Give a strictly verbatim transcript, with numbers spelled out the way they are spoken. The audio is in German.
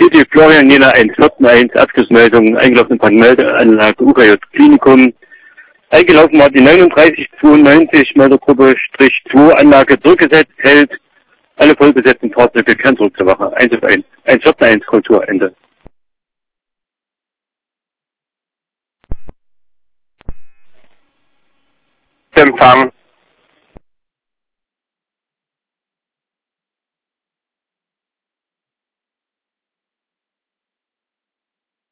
City Florian Jena eins vierzehn eins, Abschlussmeldung, eingelaufen von Meldeanlage U K J Klinikum. Eingelaufen war die neununddreißig zweiundneunzig, Meldergruppe Strich zwei, Anlage zurückgesetzt, hält alle vollbesetzten Fahrzeuge, kehren zurück zur Wache. eins auf eins, eins vierzehn eins, Kultur, Ende. Empfang.